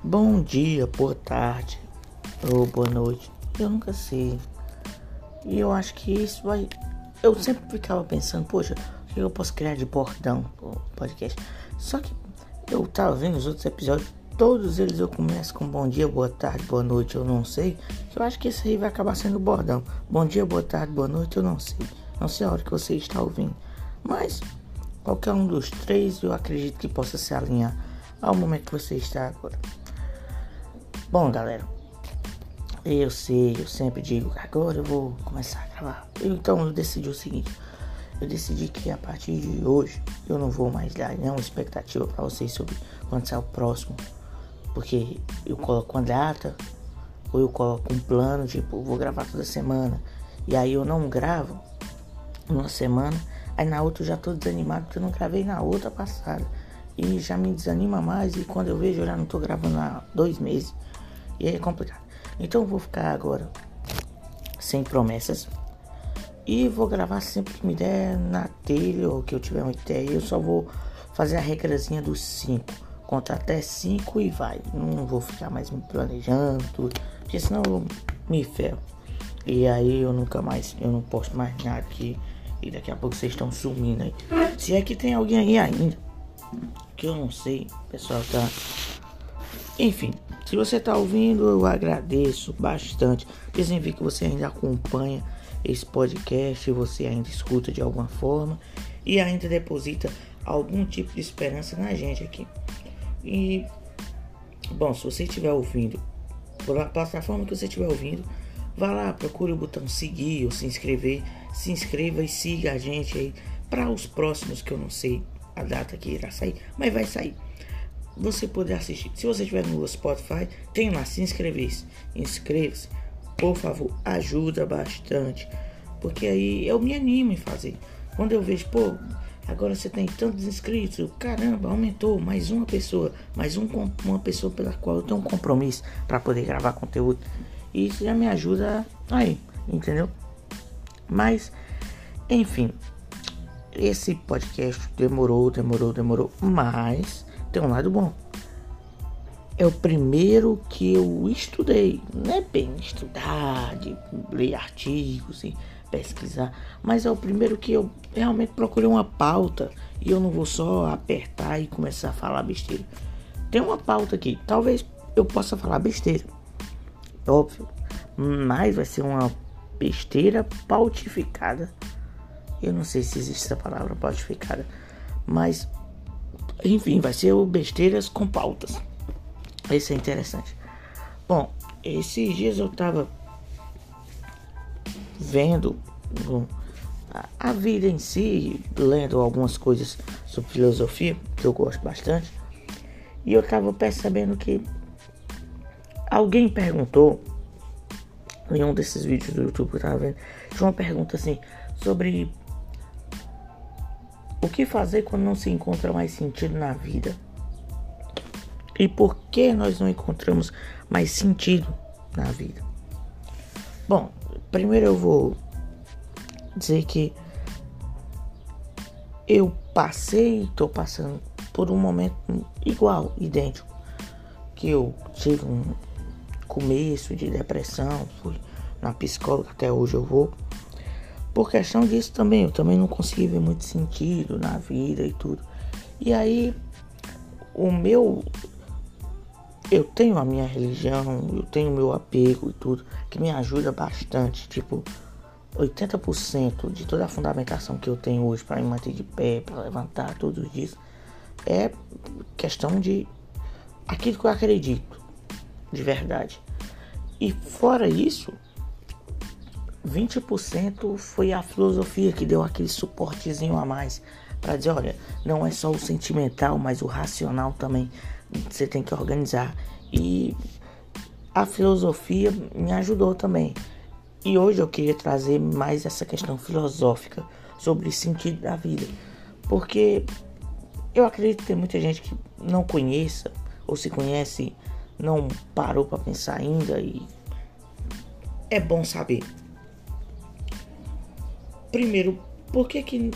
Bom dia, boa tarde ou boa noite. Eu nunca sei. E eu acho que isso vai. Eu sempre ficava pensando, poxa, o que eu posso criar de bordão pro podcast? Só que eu tava vendo os outros episódios, todos eles eu começo com bom dia, boa tarde, boa noite, eu não sei. Eu acho que esse aí vai acabar sendo bordão. Bom dia, boa tarde, boa noite, eu não sei. Não sei a hora que você está ouvindo. Mas qualquer um dos três eu acredito que possa se alinhar ao momento que você está agora. Bom, galera, eu sempre digo que agora eu vou começar a gravar. Então eu decidi o seguinte: eu decidi que a partir de hoje eu não vou mais dar nenhuma expectativa para vocês sobre quando sair o próximo, porque eu coloco uma data ou eu coloco um plano, tipo, vou gravar toda semana, e aí eu não gravo uma semana, aí na outra eu já tô desanimado porque eu não gravei na outra passada, e já me desanima mais, e quando eu vejo eu já não tô gravando há 2 meses. E aí é complicado. Então eu vou ficar agora sem promessas. E vou gravar sempre que me der na telha ou que eu tiver uma ideia. Eu só vou fazer a regrazinha dos 5. Contar até 5 e vai. Não vou ficar mais me planejando tudo, porque senão eu me ferro. E aí eu não posto mais nada aqui. E daqui a pouco vocês estão sumindo aí. Se é que tem alguém aí ainda, que eu não sei, o pessoal tá. Enfim, se você tá ouvindo, eu agradeço bastante. Significa que você ainda acompanha esse podcast, você ainda escuta de alguma forma e ainda deposita algum tipo de esperança na gente aqui. E, bom, se você estiver ouvindo, por a plataforma que você estiver ouvindo, vá lá, procure o botão seguir ou se inscrever. Se inscreva e siga a gente aí para os próximos, que eu não sei a data que irá sair, mas vai sair. Você poder assistir. Se você estiver no Spotify, tem lá, se inscrever-se. Inscreva-se, por favor, ajuda bastante, porque aí eu me animo em fazer. Quando eu vejo, pô, agora você tem tantos inscritos, caramba, aumentou, mais uma pessoa uma pessoa pela qual eu tenho um compromisso para poder gravar conteúdo. E isso já me ajuda aí, entendeu? Mas, enfim, esse podcast demorou, mas tem um lado bom. É o primeiro que eu estudei. Não é bem estudar, de ler artigos e pesquisar, mas é o primeiro que eu realmente procurei uma pauta e eu não vou só apertar e começar a falar besteira. Tem uma pauta aqui, talvez eu possa falar besteira, óbvio, mas vai ser uma besteira pautificada. Eu não sei se existe essa palavra pautificada, mas enfim, vai ser o besteiras com pautas. Esse é interessante. Bom, esses dias eu tava vendo a vida em si, lendo algumas coisas sobre filosofia, que eu gosto bastante, e eu tava percebendo que alguém perguntou em um desses vídeos do YouTube que eu tava vendo, tinha uma pergunta assim sobre o que fazer quando não se encontra mais sentido na vida. E por que nós não encontramos mais sentido na vida? Bom, primeiro eu vou dizer que eu estou passando por um momento igual, idêntico. Que eu tive um começo de depressão, fui na psicóloga, até hoje eu vou. Por questão disso também, eu também não consegui ver muito sentido na vida e tudo. E aí, eu tenho a minha religião, eu tenho o meu apego e tudo, que me ajuda bastante. Tipo, 80% de toda a fundamentação que eu tenho hoje para me manter de pé, para levantar, tudo isso, é questão de aquilo que eu acredito, de verdade. E fora isso, 20% foi a filosofia que deu aquele suportezinho a mais para dizer, olha, não é só o sentimental, mas o racional também você tem que organizar. E a filosofia me ajudou também. E hoje eu queria trazer mais essa questão filosófica sobre o sentido da vida, porque eu acredito que tem muita gente que não conheça, ou se conhece, não parou para pensar ainda, e é bom saber. Primeiro, por que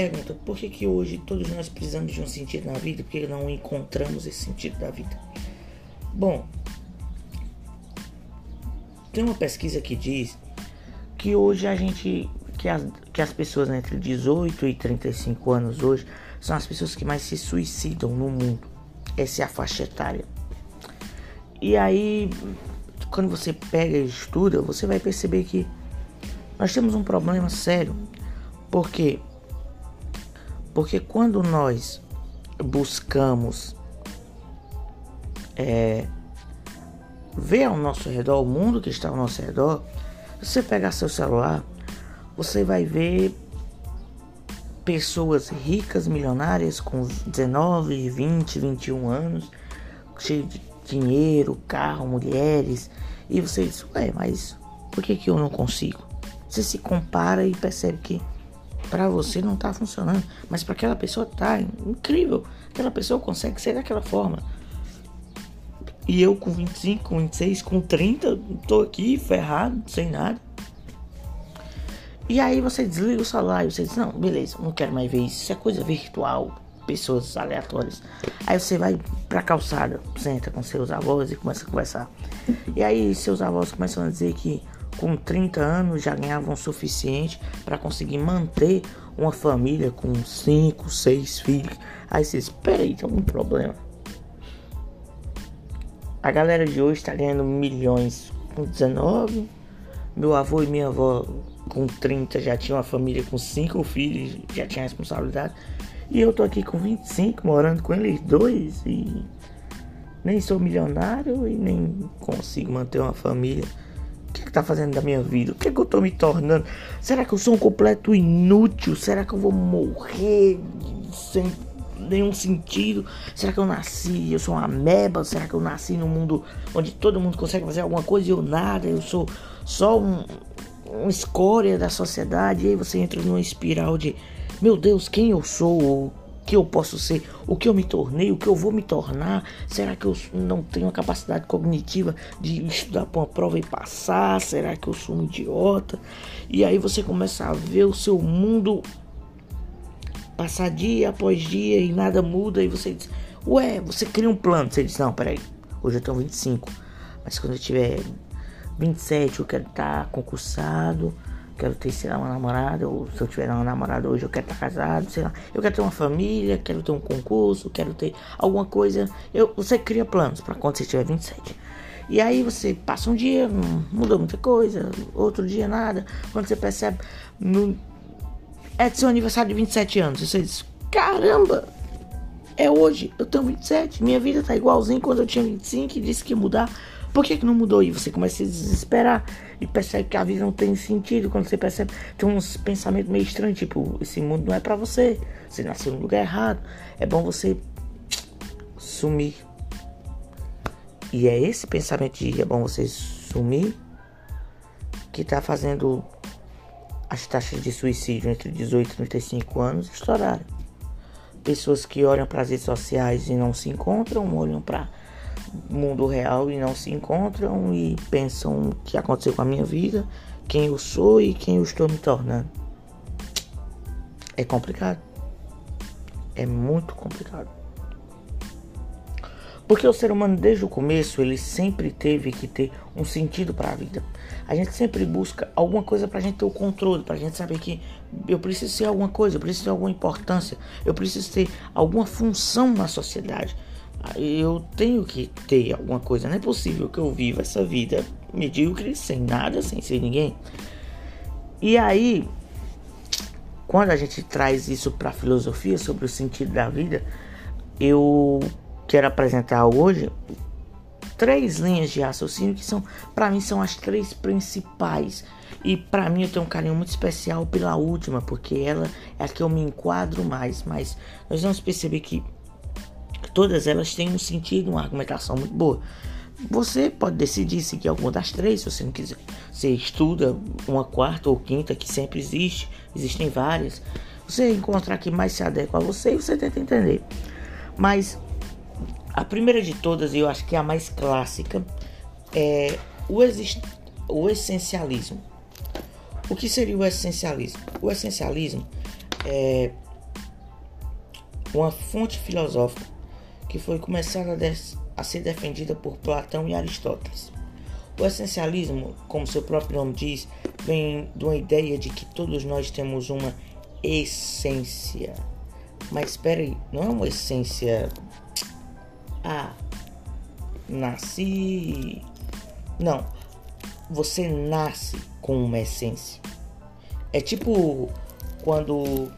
hoje todos nós precisamos de um sentido na vida? Por que não encontramos esse sentido da vida? Bom, tem uma pesquisa que diz que hoje que as pessoas entre 18 e 35 anos hoje são as pessoas que mais se suicidam no mundo. Essa é a faixa etária. E aí, quando você pega e estuda, você vai perceber que nós temos um problema sério. Por quê? Porque quando nós buscamos ver ao nosso redor, o mundo que está ao nosso redor, você pegar seu celular, você vai ver pessoas ricas, milionárias, com 19, 20, 21 anos, cheios de dinheiro, carro, mulheres, e você diz, mas por que eu não consigo? Você se compara e percebe que para você não está funcionando, mas para aquela pessoa tá incrível, aquela pessoa consegue ser daquela forma. E eu com 25, com 26, com 30, tô aqui ferrado, sem nada. E aí você desliga o celular e você diz, não, beleza, não quero mais ver isso é coisa virtual, pessoas aleatórias. Aí você vai pra calçada, senta com seus avós e começa a conversar. E aí seus avós começam a dizer que com 30 anos já ganhavam o suficiente para conseguir manter uma família com 5, 6 filhos. Aí você diz, peraí, tem algum problema? A galera de hoje está ganhando milhões com 19. Meu avô e minha avó com 30 já tinham uma família com 5 filhos, já tinha responsabilidade. E eu tô aqui com 25, morando com eles dois e nem sou milionário e nem consigo manter uma família. O que tá fazendo da minha vida? O que eu tô me tornando? Será que eu sou um completo inútil? Será que eu vou morrer sem nenhum sentido? Será que eu sou uma ameba? Será que eu nasci num mundo onde todo mundo consegue fazer alguma coisa e eu nada? Eu sou só uma escória da sociedade. E aí você entra numa espiral de, meu Deus, quem eu sou? O que eu posso ser? O que eu me tornei? O que eu vou me tornar? Será que eu não tenho a capacidade cognitiva de estudar para uma prova e passar? Será que eu sou um idiota? E aí você começa a ver o seu mundo passar dia após dia e nada muda. E você diz, você cria um plano. Você diz, não, peraí, hoje eu tenho 25, mas quando eu tiver 27 eu quero estar concursado, quero ter, sei lá, uma namorada, ou se eu tiver uma namorada hoje eu quero estar casado, sei lá, eu quero ter uma família, quero ter um concurso, quero ter alguma coisa. Você cria planos para quando você tiver 27. E aí você passa um dia, não muda muita coisa, outro dia nada. Quando você percebe, é seu aniversário de 27 anos, você diz, caramba, é hoje, eu tenho 27, minha vida tá igualzinho quando eu tinha 25 e disse que ia mudar. Por que não mudou? E você começa a se desesperar e percebe que a vida não tem sentido. Quando você percebe, tem uns pensamentos meio estranhos, tipo, esse mundo não é pra você, você nasceu no lugar errado, é bom você sumir. E é esse pensamento de é bom você sumir que tá fazendo as taxas de suicídio entre 18 e 35 anos estourarem. Pessoas que olham para as redes sociais e não se encontram, olham para mundo real e não se encontram e pensam o que aconteceu com a minha vida, quem eu sou e quem eu estou me tornando. É complicado. É muito complicado. Porque o ser humano desde o começo ele sempre teve que ter um sentido para a vida. A gente sempre busca alguma coisa pra gente ter o controle, pra gente saber que eu preciso ser alguma coisa, eu preciso ter alguma importância, eu preciso ter alguma função na sociedade. Eu tenho que ter alguma coisa. Não é possível que eu viva essa vida medíocre, sem nada, sem ser ninguém. E aí, quando a gente traz isso para a filosofia sobre o sentido da vida, eu quero apresentar hoje 3 linhas de raciocínio que são, para mim, são as 3 principais. E para mim eu tenho um carinho muito especial pela última, porque ela é a que eu me enquadro mais. Mas nós vamos perceber que todas elas têm um sentido, uma argumentação muito boa. Você pode decidir seguir alguma das 3, se você não quiser. Você estuda uma 4ª ou 5ª, que sempre existe. Existem várias. Você encontrar que mais se adequa a você e você tenta entender. Mas a primeira de todas, e eu acho que é a mais clássica, é o essencialismo. O que seria o essencialismo? O essencialismo é uma fonte filosófica que foi começada a ser defendida por Platão e Aristóteles. O essencialismo, como seu próprio nome diz, vem de uma ideia de que todos nós temos uma essência. Mas espera aí, não é uma essência... nasci... Não, você nasce com uma essência. É tipo quando...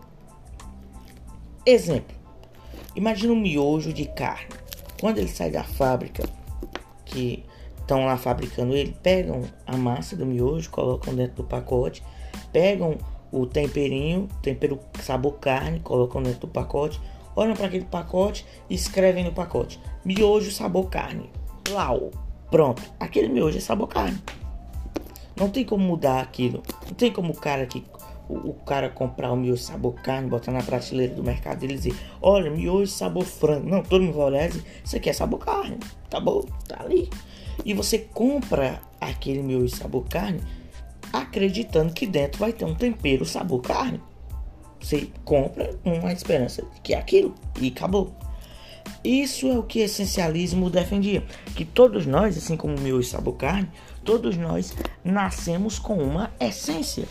Exemplo, imagina um miojo de carne. Quando ele sai da fábrica, que estão lá fabricando ele, pegam a massa do miojo, colocam dentro do pacote, pegam o tempero sabor carne, colocam dentro do pacote, olham para aquele pacote e escrevem no pacote: miojo sabor carne. Plau, pronto, aquele miojo é sabor carne. Não tem como mudar aquilo. Não tem como o cara comprar o miojo sabor carne, botar na prateleira do mercado e dizer: olha, miojo sabor frango. Não, todo mundo vai olhar e dizer: isso aqui é sabor carne. Tá bom, tá ali. E você compra aquele miojo sabor carne acreditando que dentro vai ter um tempero sabor carne. Você compra com a esperança de que é aquilo e acabou. Isso é o que o essencialismo defendia, que todos nós, assim como o miojo sabor carne, todos nós nascemos com uma essência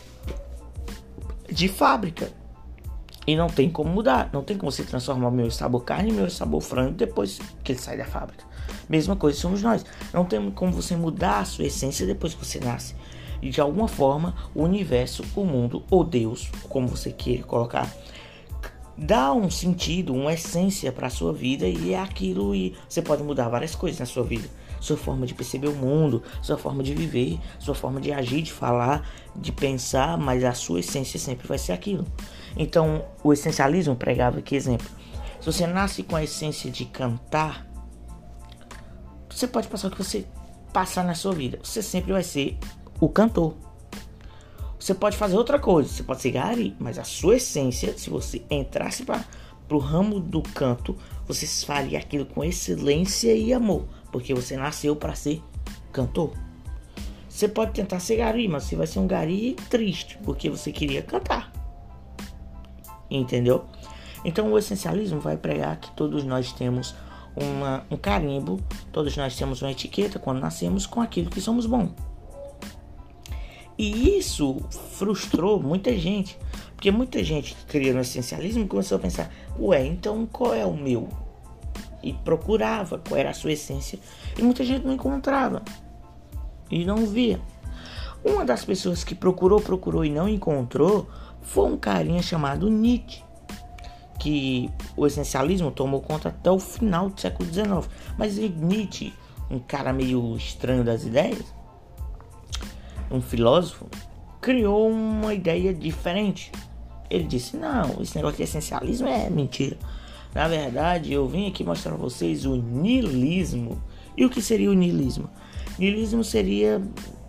de fábrica e não tem como mudar, não tem como você transformar o miojo sabor carne em miojo sabor frango depois que ele sai da fábrica. Mesma coisa somos nós, não tem como você mudar a sua essência depois que você nasce. E de alguma forma o universo, o mundo ou Deus, como você queira colocar, dá um sentido, uma essência para a sua vida, e é aquilo. E você pode mudar várias coisas na sua vida: sua forma de perceber o mundo, sua forma de viver, sua forma de agir, de falar, de pensar, mas a sua essência sempre vai ser aquilo. Então o essencialismo pregava que, exemplo, se você nasce com a essência de cantar, você pode passar o que você passar na sua vida, você sempre vai ser o cantor. Você pode fazer outra coisa, você pode ser gari, mas a sua essência, se você entrasse para o ramo do canto, você faria aquilo com excelência e amor, porque você nasceu para ser cantor. Você pode tentar ser gari, mas você vai ser um gari triste, porque você queria cantar. Entendeu? Então o essencialismo vai pregar que todos nós temos um carimbo, todos nós temos uma etiqueta quando nascemos com aquilo que somos bons. E isso frustrou muita gente, porque muita gente que cria no essencialismo começou a pensar: ué, então qual é o meu? E procurava qual era a sua essência, e muita gente não encontrava e não via. Uma das pessoas que procurou e não encontrou foi um carinha chamado Nietzsche, que o essencialismo tomou conta até o final do século XIX. Mas Nietzsche, um cara meio estranho das ideias, um filósofo, criou uma ideia diferente. Ele disse: não, esse negócio de essencialismo é mentira. Na verdade, eu vim aqui mostrar para vocês o niilismo. E o que seria o niilismo? Niilismo seria: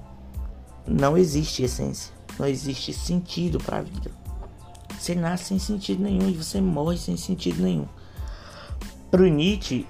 não existe essência, não existe sentido para a vida. Você nasce sem sentido nenhum e você morre sem sentido nenhum. Para o Nietzsche,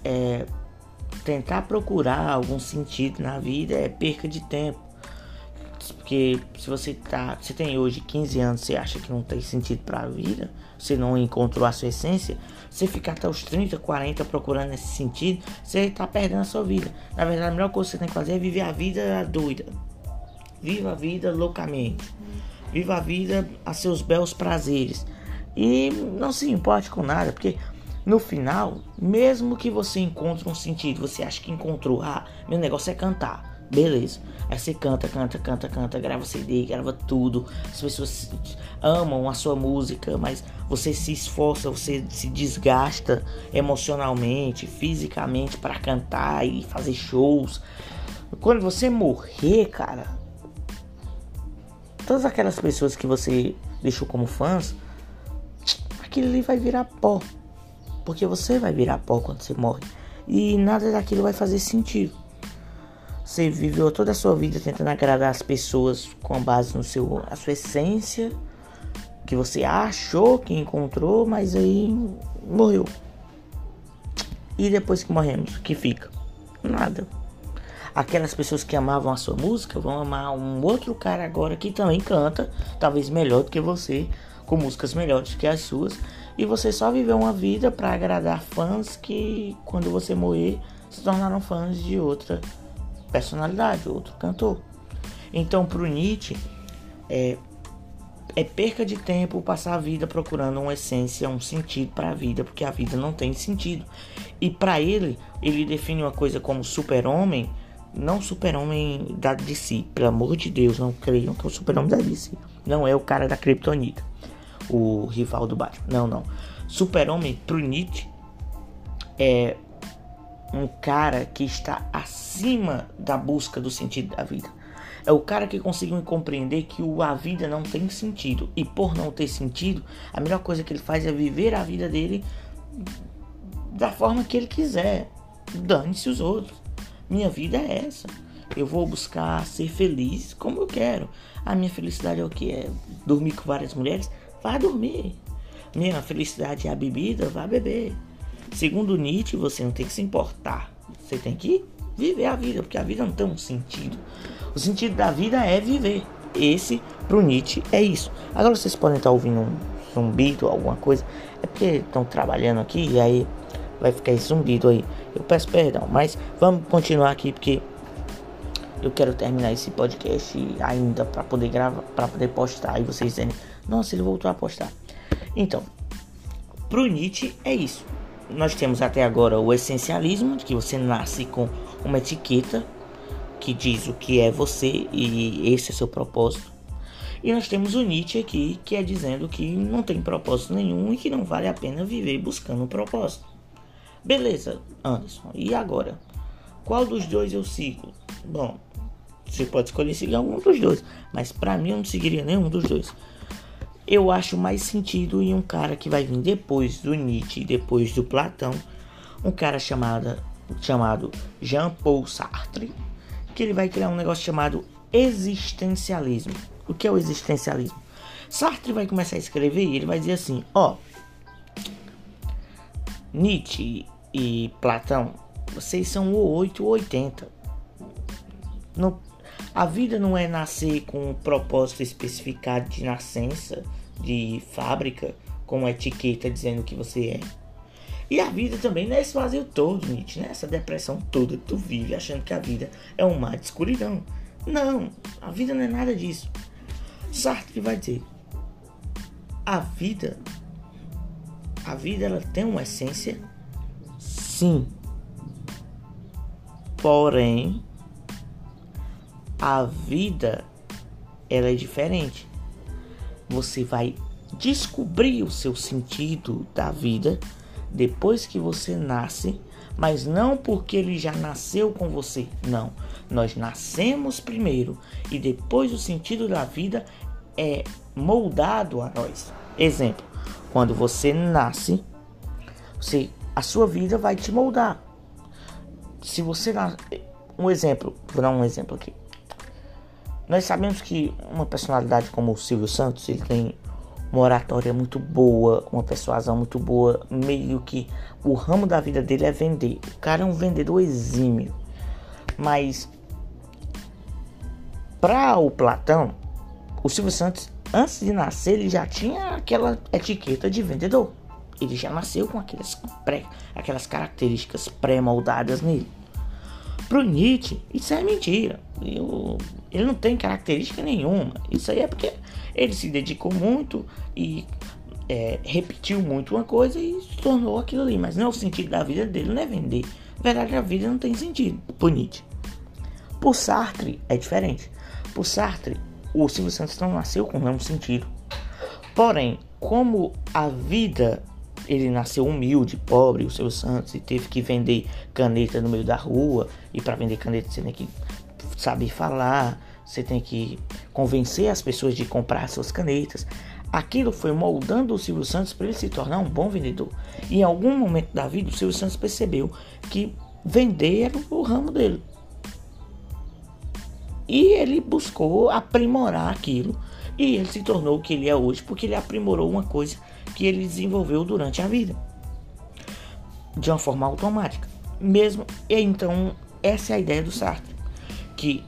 tentar procurar algum sentido na vida é perca de tempo. Porque se você tem hoje 15 anos, você acha que não tem sentido para a vida, você não encontrou a sua essência, você ficar até os 30, 40 procurando esse sentido, você está perdendo a sua vida. Na verdade, a melhor coisa que você tem que fazer é viver a vida doida. Viva a vida loucamente. Viva a vida a seus belos prazeres. E não se importe com nada, porque no final, mesmo que você encontre um sentido, você acha que encontrou: meu negócio é cantar. Beleza, aí você canta, grava CD, grava tudo. As pessoas amam a sua música, mas você se esforça, você se desgasta emocionalmente, fisicamente para cantar e fazer shows. Quando você morrer, cara, todas aquelas pessoas que você deixou como fãs, aquilo ali vai virar pó, porque você vai virar pó quando você morre, e nada daquilo vai fazer sentido. Você viveu toda a sua vida tentando agradar as pessoas com base no a sua essência, que você achou que encontrou, mas aí morreu. E depois que morremos, o que fica? Nada. Aquelas pessoas que amavam a sua música vão amar um outro cara agora que também canta, talvez melhor do que você, com músicas melhores que as suas. E você só viveu uma vida para agradar fãs que, quando você morrer, se tornaram fãs de outra personalidade, outro cantor. Então, pro Nietzsche, é perca de tempo passar a vida procurando uma essência, um sentido para a vida, porque a vida não tem sentido. E para ele define uma coisa como super-homem, não super-homem da DC, pelo amor de Deus, não creiam que é o super-homem da DC. Não é o cara da Kryptonita, o rival do Batman. Não. Super-homem pro Nietzsche é um cara que está acima da busca do sentido da vida. É o cara que conseguiu compreender que a vida não tem sentido. E por não ter sentido, a melhor coisa que ele faz é viver a vida dele da forma que ele quiser. Dane-se os outros. Minha vida é essa. Eu vou buscar ser feliz como eu quero. A minha felicidade é o que? É dormir com várias mulheres? Vá dormir. Minha felicidade é a bebida? Vá beber. Segundo Nietzsche, você não tem que se importar. Você tem que viver a vida, porque a vida não tem um sentido. O sentido da vida é viver. Esse, pro Nietzsche, é isso. Agora vocês podem estar ouvindo um zumbido ou alguma coisa. É porque estão trabalhando aqui e aí vai ficar esse zumbido aí. Eu peço perdão, mas vamos continuar aqui porque eu quero terminar esse podcast ainda para poder gravar, para poder postar. E vocês dizem, nossa, ele voltou a postar. Então, pro Nietzsche é isso. Nós temos até agora o essencialismo, de que você nasce com uma etiqueta que diz o que é você e esse é seu propósito. E nós temos o Nietzsche aqui, que é dizendo que não tem propósito nenhum e que não vale a pena viver buscando um propósito. Beleza, Anderson, e agora? Qual dos dois eu sigo? Bom, você pode escolher seguir algum dos dois, mas pra mim eu não seguiria nenhum dos dois. Eu acho mais sentido em um cara que vai vir depois do Nietzsche, depois do Platão, um cara chamado Jean-Paul Sartre, que ele vai criar um negócio chamado existencialismo. O que é o existencialismo? Sartre vai começar a escrever e ele vai dizer assim, Nietzsche e Platão, vocês são o 8 ou 80. A vida não é nascer com um propósito especificado de nascença, de fábrica, com uma etiqueta dizendo que você é. E a vida também não é esse vazio todo, Nietzsche, né? Essa depressão toda que tu vive achando que a vida é um mar de escuridão. Não, a vida não é nada disso. Sartre vai dizer, a vida ela tem uma essência, sim. Porém, a vida ela é diferente. Você vai descobrir o seu sentido da vida depois que você nasce, mas não porque ele já nasceu com você. Não, nós nascemos primeiro e depois o sentido da vida é moldado a nós. Exemplo, quando você nasce, a sua vida vai te moldar. Se você vou dar um exemplo aqui. Nós sabemos que uma personalidade como o Silvio Santos, ele tem uma oratória muito boa, uma persuasão muito boa, meio que o ramo da vida dele é vender. O cara é um vendedor exímio. Mas para o Platão, o Silvio Santos, antes de nascer, ele já tinha aquela etiqueta de vendedor. Ele já nasceu com aquelas características pré-moldadas nele. Pro Nietzsche, isso é mentira. Ele não tem característica nenhuma. Isso aí é porque ele se dedicou muito e repetiu muito uma coisa e se tornou aquilo ali. Mas não é o sentido da vida dele, não é vender. Na verdade, a vida não tem sentido pro Nietzsche. Por Sartre, é diferente. Por Sartre, o Silvio Santos não nasceu com o mesmo sentido. Porém, como a vida... Ele nasceu humilde, pobre, o Silvio Santos, e teve que vender caneta no meio da rua. E para vender caneta você tem que saber falar, você tem que convencer as pessoas de comprar suas canetas. Aquilo foi moldando o Silvio Santos para ele se tornar um bom vendedor. E em algum momento da vida o Silvio Santos percebeu que vender era o ramo dele. E ele buscou aprimorar aquilo. E ele se tornou o que ele é hoje, porque ele aprimorou uma coisa que ele desenvolveu durante a vida, de uma forma automática. Mesmo, então, essa é a ideia do Sartre. que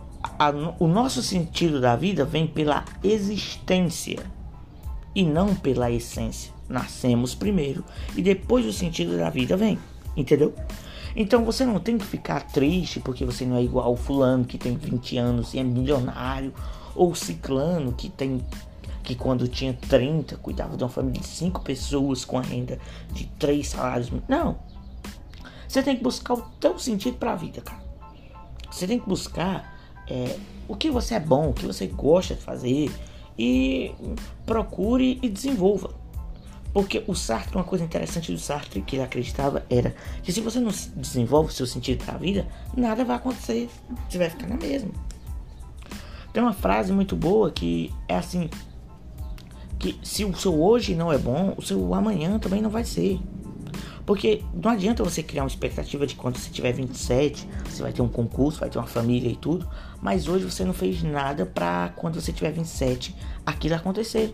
o nosso sentido da vida vem pela existência e não pela essência. Nascemos primeiro e depois o sentido da vida vem, entendeu? Então você não tem que ficar triste porque você não é igual o fulano que tem 20 anos e é milionário, ou o ciclano que quando tinha 30 cuidava de uma família de 5 pessoas com a renda de 3 salários. Não. Você tem que buscar o teu sentido para a vida, cara. Você tem que buscar o que você é bom, o que você gosta de fazer, e procure e desenvolva. Porque o Sartre, uma coisa interessante do Sartre que ele acreditava era que se você não desenvolve o seu sentido para a vida, nada vai acontecer, você vai ficar na mesma. Tem uma frase muito boa que é assim, que se o seu hoje não é bom, o seu amanhã também não vai ser. Porque não adianta você criar uma expectativa de quando você tiver 27, você vai ter um concurso, vai ter uma família e tudo, mas hoje você não fez nada para quando você tiver 27 aquilo acontecer.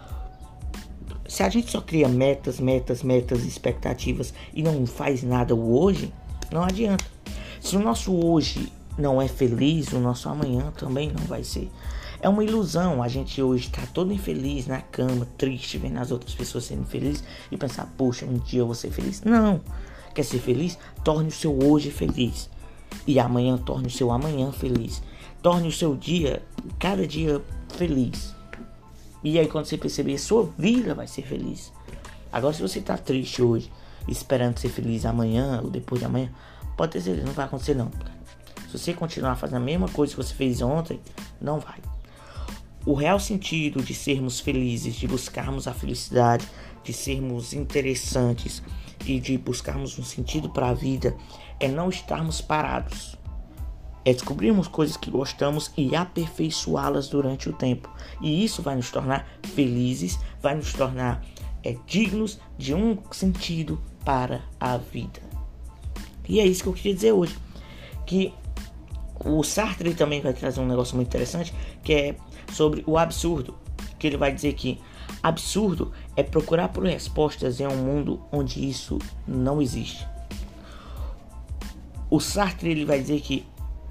Se a gente só cria metas, expectativas e não faz nada o hoje, não adianta. Se o nosso hoje não é feliz, o nosso amanhã também não vai ser. É uma ilusão a gente hoje estar todo infeliz na cama, triste, vendo as outras pessoas sendo felizes e pensar, poxa, um dia eu vou ser feliz. Não. Quer ser feliz? Torne o seu hoje feliz. E amanhã torne o seu amanhã feliz. Torne o seu dia, cada dia feliz. E aí quando você perceber, sua vida vai ser feliz. Agora se você está triste hoje, esperando ser feliz amanhã ou depois de amanhã, pode ter certeza, não vai acontecer não. Se você continuar fazendo a mesma coisa que você fez ontem, não vai. O real sentido de sermos felizes, de buscarmos a felicidade, de sermos interessantes e de buscarmos um sentido para a vida é não estarmos parados. É descobrirmos coisas que gostamos e aperfeiçoá-las durante o tempo. E isso vai nos tornar felizes, vai nos tornar dignos de um sentido para a vida. E é isso que eu queria dizer hoje. Que o Sartre também vai trazer um negócio muito interessante, que é sobre o absurdo. Que ele vai dizer que absurdo é procurar por respostas em um mundo onde isso não existe. O Sartre ele vai dizer que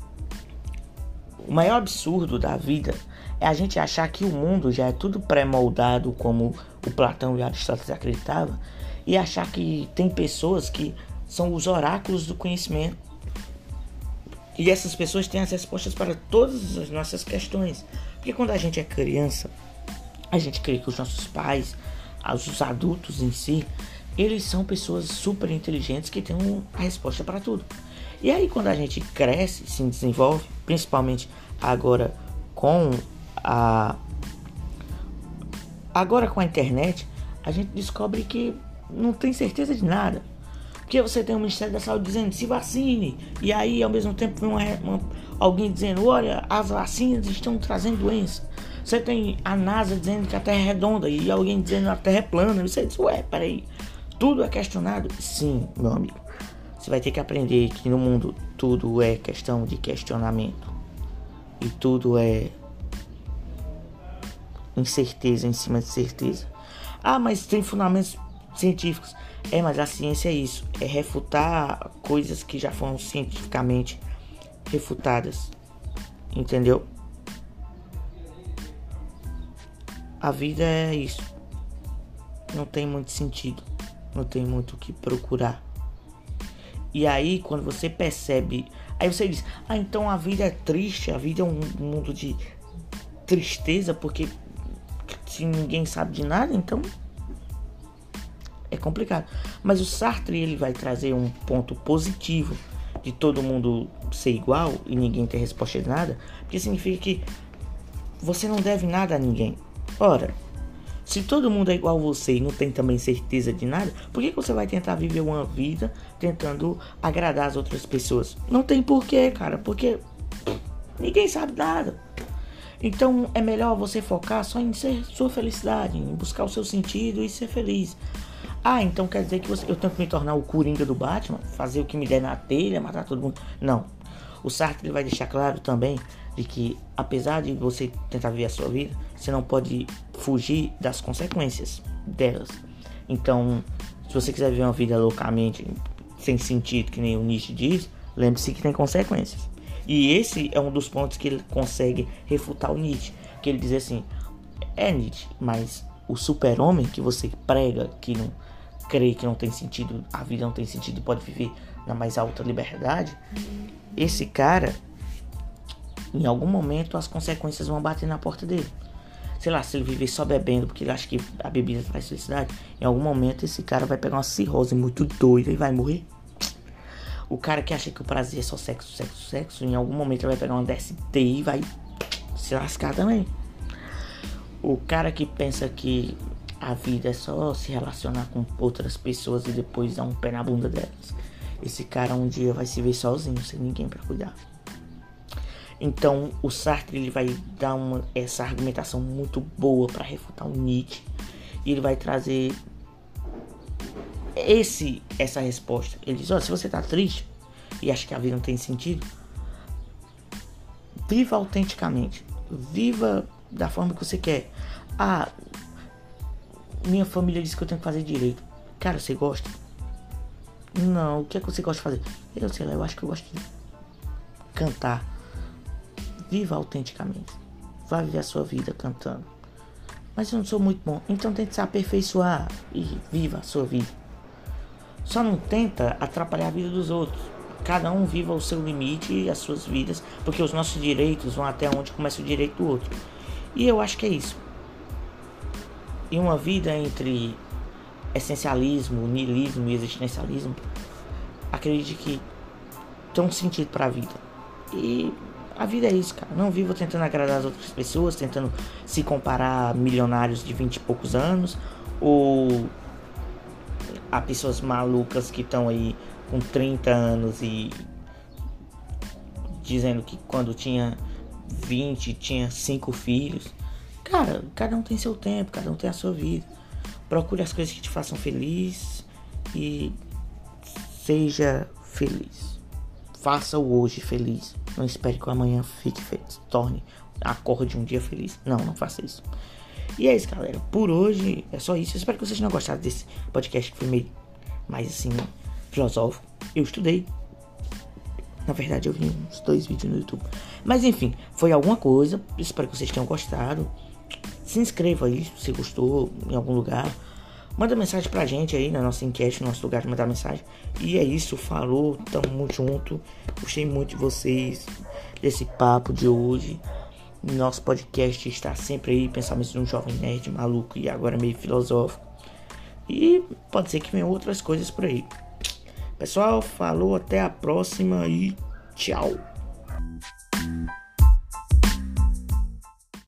o maior absurdo da vida é a gente achar que o mundo já é tudo pré-moldado, como o Platão e Aristóteles acreditavam, e achar que tem pessoas que são os oráculos do conhecimento. E essas pessoas têm as respostas para todas as nossas questões. Porque quando a gente é criança, a gente crê que os nossos pais, os adultos em si, eles são pessoas super inteligentes que têm a resposta para tudo. E aí quando a gente cresce, se desenvolve, principalmente agora com a internet, a gente descobre que não tem certeza de nada. Porque você tem o Ministério da Saúde dizendo se vacine, e aí ao mesmo tempo vem alguém dizendo, olha, as vacinas estão trazendo doença. Você tem a NASA dizendo que a Terra é redonda e alguém dizendo que a Terra é plana. E você diz, ué, peraí, tudo é questionado? Sim, meu amigo. Você vai ter que aprender que no mundo tudo é questão de questionamento. E tudo é incerteza em cima de certeza. Ah, mas tem fundamentos científicos. Mas a ciência é isso. É refutar coisas que já foram cientificamente refutadas. Entendeu? A vida é isso. Não tem muito sentido. Não tem muito o que procurar. E aí, quando você percebe... Aí você diz, então a vida é triste, a vida é um mundo de tristeza, porque se ninguém sabe de nada, então é complicado. Mas o Sartre, ele vai trazer um ponto positivo de todo mundo ser igual e ninguém ter resposta de nada, porque significa que você não deve nada a ninguém. Ora, se todo mundo é igual a você e não tem também certeza de nada, por que você vai tentar viver uma vida tentando agradar as outras pessoas? Não tem porquê, cara, porque ninguém sabe nada. Então é melhor você focar só em ser sua felicidade, em buscar o seu sentido e ser feliz. Então quer dizer que eu tenho que me tornar o Coringa do Batman, fazer o que me der na telha, matar todo mundo? Não. O Sartre vai deixar claro também de que, apesar de você tentar viver a sua vida, você não pode fugir das consequências delas. Então, se você quiser viver uma vida loucamente, sem sentido, que nem o Nietzsche diz, lembre-se que tem consequências. E esse é um dos pontos que ele consegue refutar o Nietzsche. Que ele diz assim, Nietzsche, mas o super-homem que você prega, que não crê que não tem sentido, a vida não tem sentido e pode viver na mais alta liberdade, esse cara, em algum momento as consequências vão bater na porta dele. Sei lá, se ele viver só bebendo porque ele acha que a bebida traz felicidade, em algum momento esse cara vai pegar uma cirrose muito doida e vai morrer. O cara que acha que o prazer é só sexo, sexo, sexo, em algum momento ele vai pegar uma DST e vai se lascar também. O cara que pensa que a vida é só se relacionar com outras pessoas e depois dar um pé na bunda delas, esse cara um dia vai se ver sozinho, sem ninguém pra cuidar. Então o Sartre ele vai dar essa argumentação muito boa para refutar o Nietzsche. E ele vai trazer essa resposta. Ele diz, se você tá triste e acha que a vida não tem sentido, viva autenticamente. Viva da forma que você quer. Minha família diz que eu tenho que fazer direito. Cara, você gosta? Não, o que é que você gosta de fazer? Eu sei lá, eu acho que eu gosto de cantar. Viva autenticamente. Vai viver a sua vida cantando. Mas eu não sou muito bom. Então tente se aperfeiçoar e viva a sua vida. Só não tenta atrapalhar a vida dos outros. Cada um viva o seu limite e as suas vidas, porque os nossos direitos vão até onde começa o direito do outro. E eu acho que é isso. E uma vida entre essencialismo, niilismo e existencialismo, acredite que tem um sentido para a vida. E a vida é isso, cara. Não viva tentando agradar as outras pessoas, tentando se comparar a milionários de 20 e poucos anos, ou a pessoas malucas que estão aí com 30 anos e dizendo que quando tinha 20 tinha 5 filhos. Cara, cada um tem seu tempo, cada um tem a sua vida. Procure as coisas que te façam feliz e seja feliz. Faça o hoje feliz. Não espere que o amanhã fique feliz. Acorde um dia feliz. Não faça isso. E é isso, galera. Por hoje é só isso. Eu espero que vocês tenham gostado desse podcast que foi meio mais assim filosófico. Eu estudei. Na verdade eu vi uns 2 vídeos no YouTube. Mas enfim, foi alguma coisa. Espero que vocês tenham gostado. Se inscreva aí se você gostou em algum lugar. Manda mensagem pra gente aí na nossa enquete, no nosso lugar de mandar mensagem. E é isso, falou, tamo junto. Gostei muito de vocês, desse papo de hoje. Nosso podcast está sempre aí, pensamentos de um jovem nerd maluco e agora meio filosófico. E pode ser que venham outras coisas por aí. Pessoal, falou, até a próxima e tchau.